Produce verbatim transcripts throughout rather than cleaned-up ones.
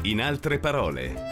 In altre parole.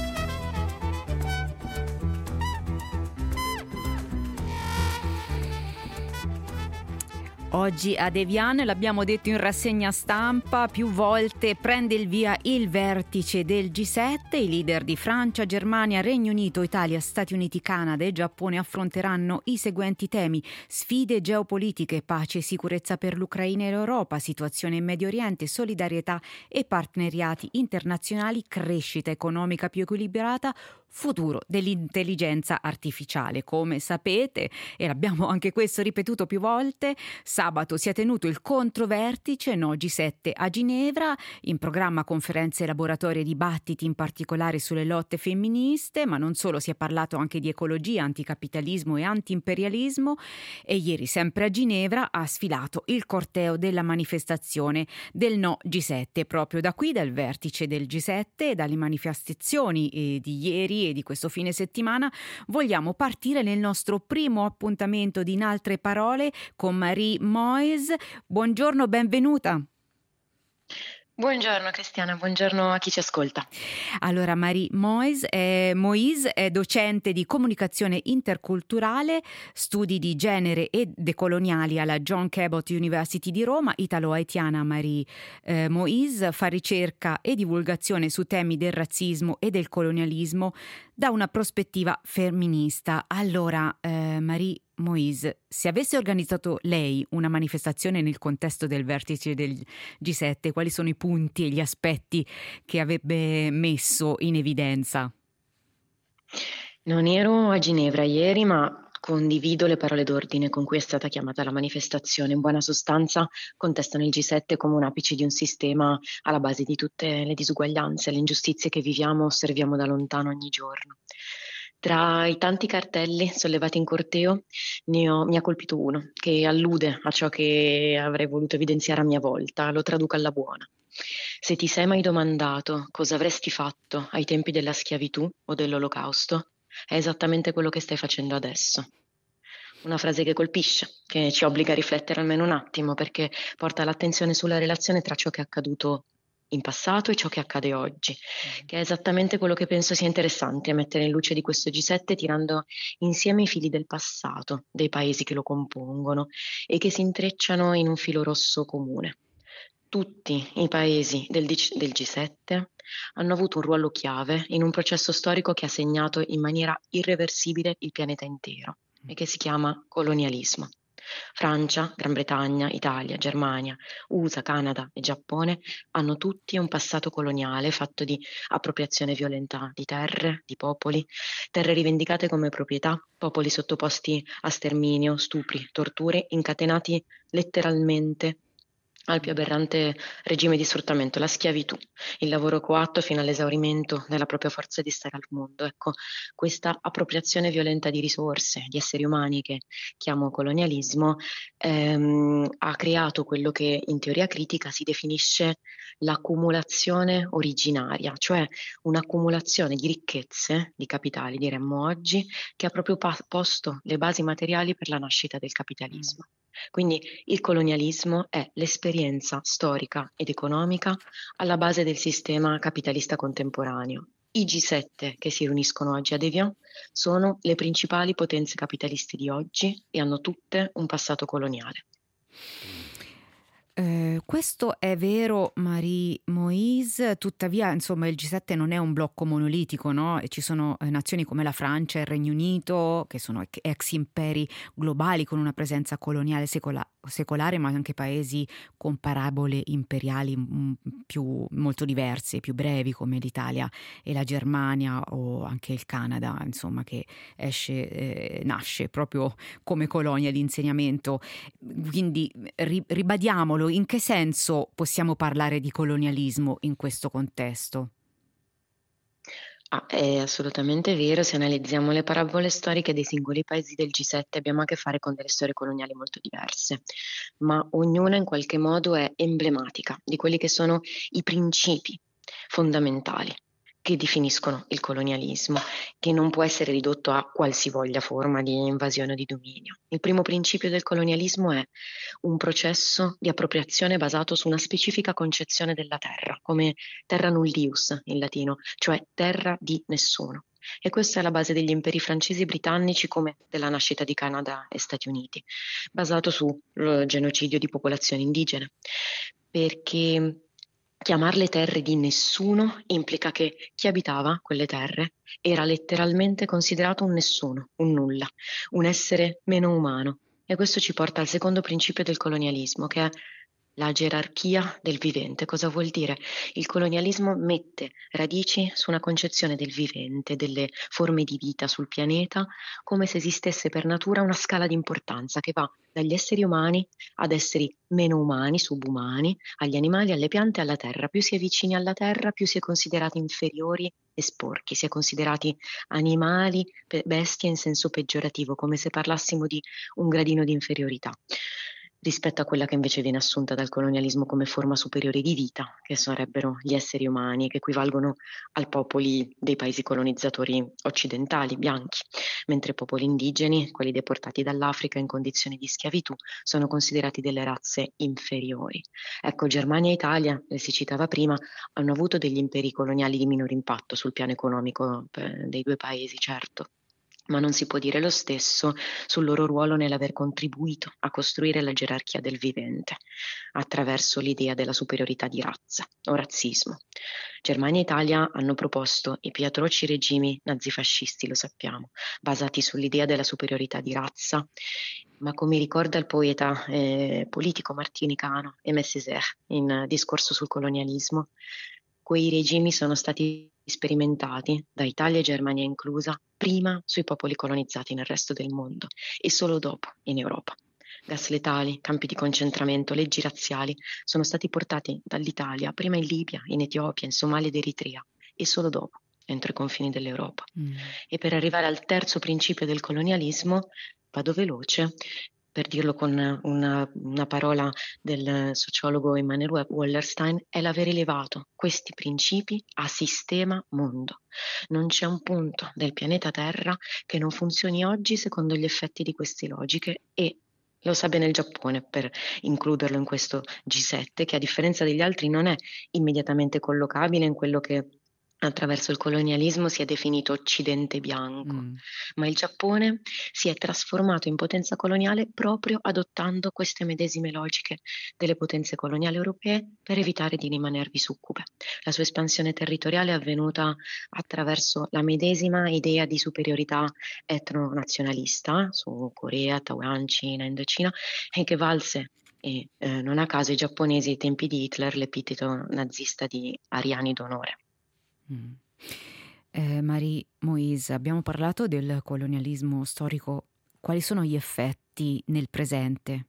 Oggi ad Evian, l'abbiamo detto in rassegna stampa più volte, prende il via il vertice del G sette. I leader di Francia, Germania, Regno Unito, Italia, Stati Uniti, Canada e Giappone affronteranno i seguenti temi: sfide geopolitiche, pace e sicurezza per l'Ucraina e l'Europa, situazione in Medio Oriente, solidarietà e partenariati internazionali, crescita economica più equilibrata, futuro dell'intelligenza artificiale. Come sapete, e l'abbiamo anche questo ripetuto più volte, sabato si è tenuto il controvertice No G sette a Ginevra, in programma conferenze, laboratori e dibattiti, in particolare sulle lotte femministe, ma non solo, si è parlato anche di ecologia, anticapitalismo e antiimperialismo. E ieri, sempre a Ginevra, ha sfilato il corteo della manifestazione del No G sette. Proprio da qui, dal vertice del G sette e dalle manifestazioni eh, di ieri e di questo fine settimana, vogliamo partire nel nostro primo appuntamento di In altre parole con Marie Moyes. Buongiorno, benvenuta. Buongiorno Cristiana, buongiorno a chi ci ascolta. Allora, Marie Moyes è, Moyes è docente di comunicazione interculturale, studi di genere e decoloniali alla John Cabot University di Roma. Italo-haitiana Marie eh, Moyes fa ricerca e divulgazione su temi del razzismo e del colonialismo da una prospettiva femminista. Allora, eh, Marie Moyes, se avesse organizzato lei una manifestazione nel contesto del vertice del G sette, quali sono i punti e gli aspetti che avrebbe messo in evidenza? Non ero a Ginevra ieri, ma condivido le parole d'ordine con cui è stata chiamata la manifestazione. In buona sostanza contestano il G sette come un apice di un sistema alla base di tutte le disuguaglianze, le ingiustizie che viviamo, osserviamo da lontano ogni giorno. Tra i tanti cartelli sollevati in corteo ne ho, mi ha colpito uno che allude a ciò che avrei voluto evidenziare a mia volta. Lo traduco alla buona. Se ti sei mai domandato cosa avresti fatto ai tempi della schiavitù o dell'Olocausto, è esattamente quello che stai facendo adesso. Una frase che colpisce, che ci obbliga a riflettere almeno un attimo, perché porta l'attenzione sulla relazione tra ciò che è accaduto in passato e ciò che accade oggi, che è esattamente quello che penso sia interessante mettere in luce di questo G sette, tirando insieme i fili del passato dei paesi che lo compongono e che si intrecciano in un filo rosso comune. Tutti i paesi del, del G sette hanno avuto un ruolo chiave in un processo storico che ha segnato in maniera irreversibile il pianeta intero e che si chiama colonialismo. Francia, Gran Bretagna, Italia, Germania, U S A, Canada e Giappone hanno tutti un passato coloniale fatto di appropriazione violenta di terre, di popoli, terre rivendicate come proprietà, popoli sottoposti a sterminio, stupri, torture, incatenati letteralmente al più aberrante regime di sfruttamento, la schiavitù, il lavoro coatto fino all'esaurimento della propria forza di stare al mondo. Ecco, questa appropriazione violenta di risorse, di esseri umani, che chiamo colonialismo, ehm, ha creato quello che in teoria critica si definisce l'accumulazione originaria, cioè un'accumulazione di ricchezze, di capitali diremmo oggi, che ha proprio pa- posto le basi materiali per la nascita del capitalismo. Quindi il colonialismo è l'esperienza storica ed economica alla base del sistema capitalista contemporaneo. I G sette che si riuniscono oggi ad Evian sono le principali potenze capitaliste di oggi e hanno tutte un passato coloniale. Eh, questo è vero, Marie Moyes, tuttavia insomma il G sette non è un blocco monolitico, no? E ci sono eh, nazioni come la Francia e il Regno Unito, che sono ex imperi globali con una presenza coloniale secola- secolare, ma anche paesi con parabole imperiali mh, più, molto diverse, più brevi, come l'Italia e la Germania o anche il Canada, insomma, che esce, eh, nasce proprio come colonia di insegnamento. Quindi ri- ribadiamolo. In che senso possiamo parlare di colonialismo in questo contesto? Ah, è assolutamente vero, se analizziamo le parabole storiche dei singoli paesi del G sette abbiamo a che fare con delle storie coloniali molto diverse, ma ognuna in qualche modo è emblematica di quelli che sono i principi fondamentali che definiscono il colonialismo, che non può essere ridotto a qualsivoglia forma di invasione o di dominio. Il primo principio del colonialismo è un processo di appropriazione basato su una specifica concezione della terra, come terra nullius in latino, cioè terra di nessuno. E questa è la base degli imperi francesi e britannici, come della nascita di Canada e Stati Uniti, basato sul genocidio di popolazioni indigene, perché chiamarle terre di nessuno implica che chi abitava quelle terre era letteralmente considerato un nessuno, un nulla, un essere meno umano. E questo ci porta al secondo principio del colonialismo, che è la gerarchia del vivente. Cosa vuol dire? Il colonialismo mette radici su una concezione del vivente, delle forme di vita sul pianeta, come se esistesse per natura una scala di importanza che va dagli esseri umani ad esseri meno umani, subumani, agli animali, alle piante e alla terra. Più si è vicini alla terra, più si è considerati inferiori e sporchi, si è considerati animali, bestie in senso peggiorativo, come se parlassimo di un gradino di inferiorità, rispetto a quella che invece viene assunta dal colonialismo come forma superiore di vita, che sarebbero gli esseri umani, che equivalgono ai popoli dei paesi colonizzatori occidentali, bianchi, mentre i popoli indigeni, quelli deportati dall'Africa in condizioni di schiavitù, sono considerati delle razze inferiori. Ecco, Germania e Italia, le si citava prima, hanno avuto degli imperi coloniali di minore impatto sul piano economico dei due paesi, certo, ma non si può dire lo stesso sul loro ruolo nell'aver contribuito a costruire la gerarchia del vivente attraverso l'idea della superiorità di razza o razzismo. Germania e Italia hanno proposto i più atroci regimi nazifascisti, lo sappiamo, basati sull'idea della superiorità di razza, ma come ricorda il poeta eh, politico Martini Cano, Aimé Césaire, in Discorso sul colonialismo, quei regimi sono stati sperimentati, da Italia e Germania inclusa, prima sui popoli colonizzati nel resto del mondo e solo dopo in Europa. Gas letali, campi di concentramento, leggi razziali sono stati portati dall'Italia prima in Libia, in Etiopia, in Somalia ed Eritrea e solo dopo entro i confini dell'Europa. Mm. E per arrivare al terzo principio del colonialismo, vado veloce, per dirlo con una, una parola del sociologo Emanuel Wallerstein, è l'aver elevato questi principi a sistema mondo. Non c'è un punto del pianeta Terra che non funzioni oggi secondo gli effetti di queste logiche, e lo sa bene il Giappone, per includerlo in questo G sette, che a differenza degli altri non è immediatamente collocabile in quello che attraverso il colonialismo si è definito Occidente bianco, mm. ma il Giappone si è trasformato in potenza coloniale proprio adottando queste medesime logiche delle potenze coloniali europee per evitare di rimanervi succube. La sua espansione territoriale è avvenuta attraverso la medesima idea di superiorità etnonazionalista su Corea, Taiwan, Cina, Indocina, e che valse, e eh, non a caso, ai giapponesi ai tempi di Hitler l'epiteto nazista di ariani d'onore. Mm. Eh, Marie-Moïse, abbiamo parlato del colonialismo storico. Quali sono gli effetti nel presente?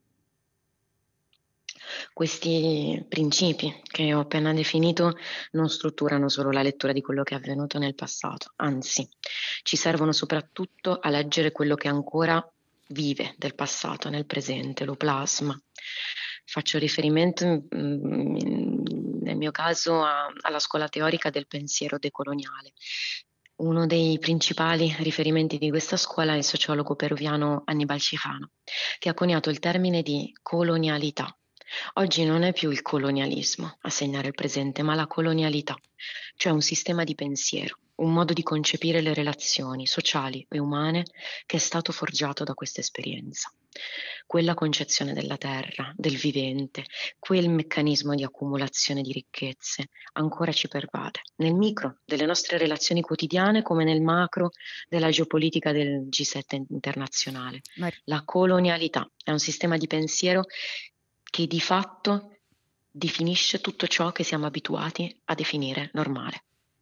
Questi principi che ho appena definito non strutturano solo la lettura di quello che è avvenuto nel passato, anzi, ci servono soprattutto a leggere quello che ancora vive del passato nel presente, lo plasma. Faccio riferimento mh, nel mio caso a, alla scuola teorica del pensiero decoloniale. Uno dei principali riferimenti di questa scuola è il sociologo peruviano Aníbal Quijano, che ha coniato il termine di colonialità. Oggi non è più il colonialismo a segnare il presente, ma la colonialità, cioè un sistema di pensiero, un modo di concepire le relazioni sociali e umane che è stato forgiato da questa esperienza. Quella concezione della terra, del vivente, quel meccanismo di accumulazione di ricchezze ancora ci pervade, nel micro delle nostre relazioni quotidiane come nel macro della geopolitica del G sette internazionale. Ma... La colonialità è un sistema di pensiero che di fatto definisce tutto ciò che siamo abituati a definire normale.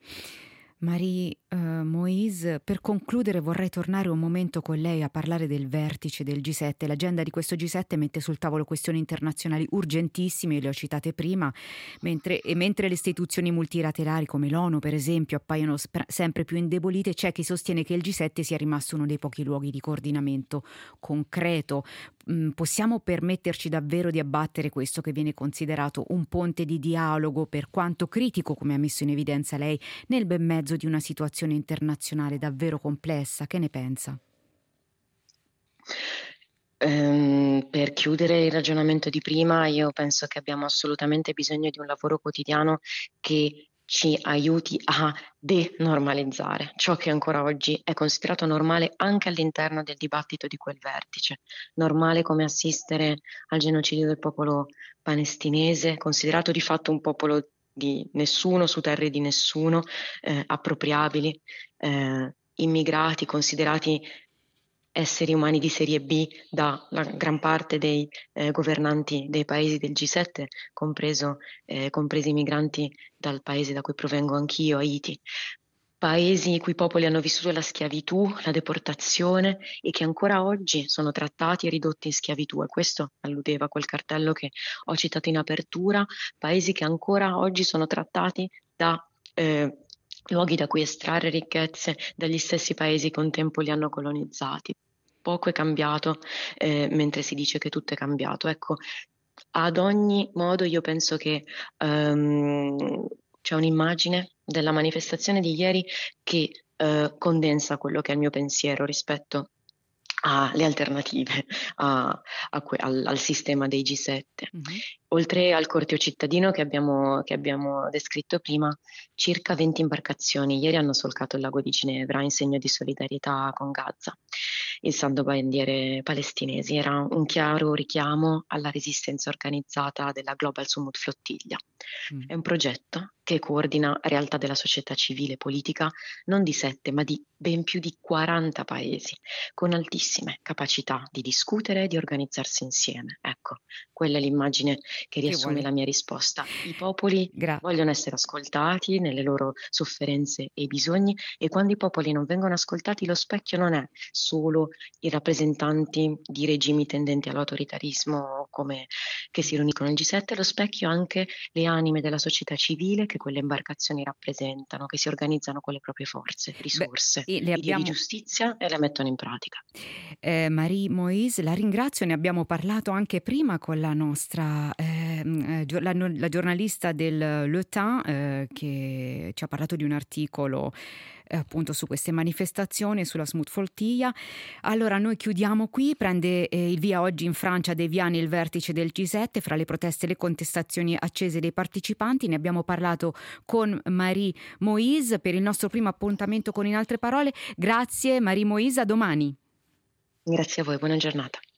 Marie-Moïse, per concludere vorrei tornare un momento con lei a parlare del vertice del G sette. L'agenda di questo G sette mette sul tavolo questioni internazionali urgentissime, le ho citate prima, mentre, e mentre le istituzioni multilaterali come l'ONU per esempio appaiono sp- sempre più indebolite, c'è chi sostiene che il G sette sia rimasto uno dei pochi luoghi di coordinamento concreto. mh, possiamo permetterci davvero di abbattere questo che viene considerato un ponte di dialogo, per quanto critico, come ha messo in evidenza lei, nel ben mezzo di una situazione internazionale davvero complessa? Che ne pensa? Ehm, per chiudere il ragionamento di prima, io penso che abbiamo assolutamente bisogno di un lavoro quotidiano che ci aiuti a denormalizzare ciò che ancora oggi è considerato normale anche all'interno del dibattito di quel vertice. Normale come assistere al genocidio del popolo palestinese, considerato di fatto un popolo di nessuno, su terre di nessuno, eh, appropriabili, eh, immigrati considerati esseri umani di serie B dalla gran parte dei eh, governanti dei paesi del G sette, compreso, eh, compresi i migranti dal paese da cui provengo anch'io, Haiti. Paesi i cui popoli hanno vissuto la schiavitù, la deportazione e che ancora oggi sono trattati e ridotti in schiavitù. E questo alludeva a quel cartello che ho citato in apertura, paesi che ancora oggi sono trattati da eh, luoghi da cui estrarre ricchezze dagli stessi paesi che un tempo li hanno colonizzati. Poco è cambiato, eh, mentre si dice che tutto è cambiato. Ecco, ad ogni modo io penso che um, c'è un'immagine della manifestazione di ieri che uh, condensa quello che è il mio pensiero rispetto alle alternative a, a que- al, al sistema dei G sette. Mm-hmm. Oltre al corteo cittadino che abbiamo, che abbiamo descritto prima, circa venti imbarcazioni ieri hanno solcato il lago di Ginevra in segno di solidarietà con Gaza, alzando bandiere palestinesi. Era un chiaro richiamo alla resistenza organizzata della Global Summit Flottiglia. Mm. È un progetto che coordina realtà della società civile e politica non di sette, ma di ben più di quaranta paesi, con altissime capacità di discutere e di organizzarsi insieme. Ecco, quella è l'immagine che riassume la mia risposta. I popoli Gra- vogliono essere ascoltati nelle loro sofferenze e bisogni, e quando i popoli non vengono ascoltati, lo specchio non è solo i rappresentanti di regimi tendenti all'autoritarismo come che si riuniscono nel G sette, lo specchio anche le anime della società civile che quelle imbarcazioni rappresentano, che si organizzano con le proprie forze, risorse, Beh, le abbiamo... di giustizia e le mettono in pratica. Eh, Marie Moïse, la ringrazio, ne abbiamo parlato anche prima con la nostra eh, la, la giornalista del Le Temps eh, che ci ha parlato di un articolo eh, appunto su queste manifestazioni, sulla Smooth Flotilla. Allora noi chiudiamo qui, prende eh, il via oggi in Francia dei Viani il vertice del G sette, fra le proteste e le contestazioni accese dei partecipanti. Ne abbiamo parlato con Marie Moïse per il nostro primo appuntamento con In Altre Parole. Grazie Marie Moïse, a domani. Grazie a voi, buona giornata.